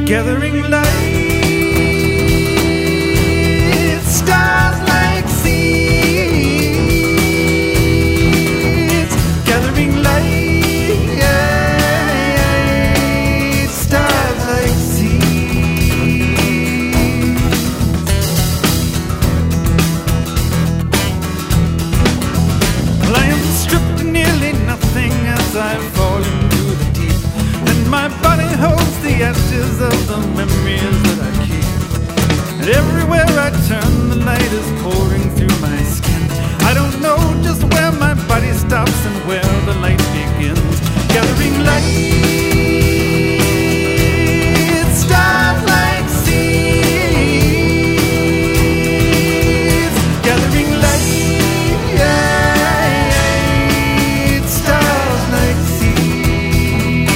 Gathering light, stars like seeds. Gathering light, stars like seeds. Well, I am stripped to nearly nothing as I fall into the deep, and my body holds the ashes of the memories that I keep. And everywhere I turn, the light is pouring through my skin. I don't know just where my body stops and where the light begins. Gathering light, stars like seeds. Gathering light, stars like seeds.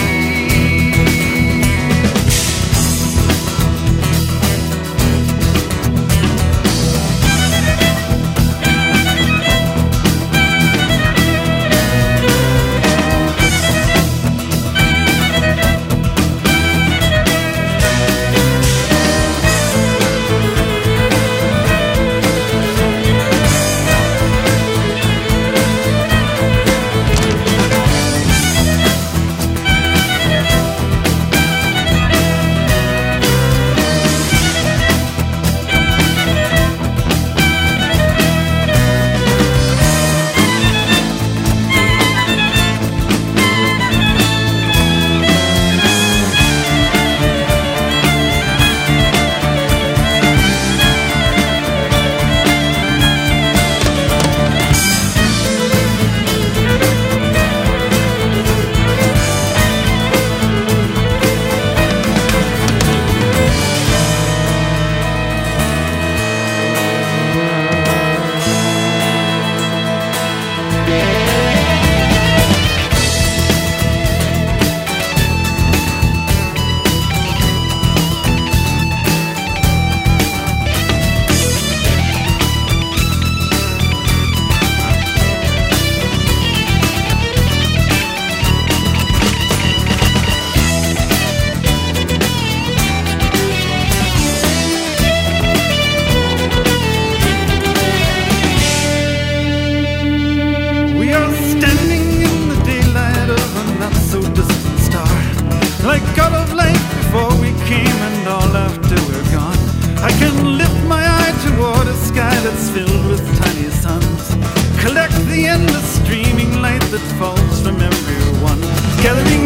Like all of life before we came and all after we're gone, I can lift my eye toward a sky that's filled with tiny suns. Collect the endless streaming light that falls from everyone. Gathering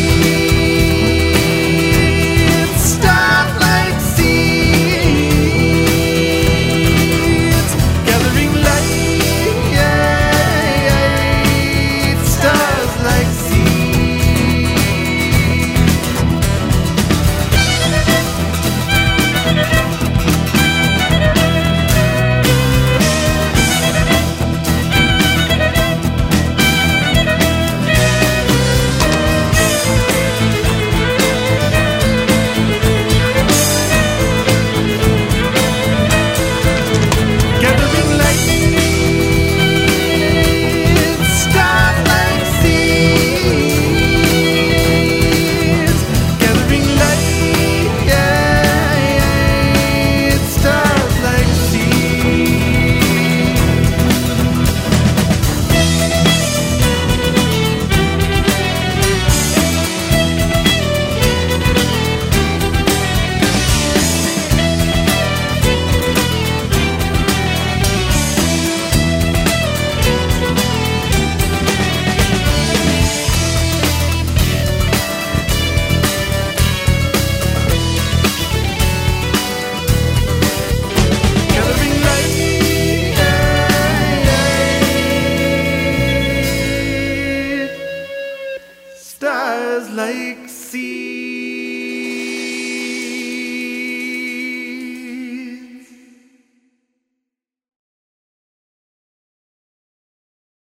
light, stars like seeds. Gathering light, stars like seeds. Stars like sea.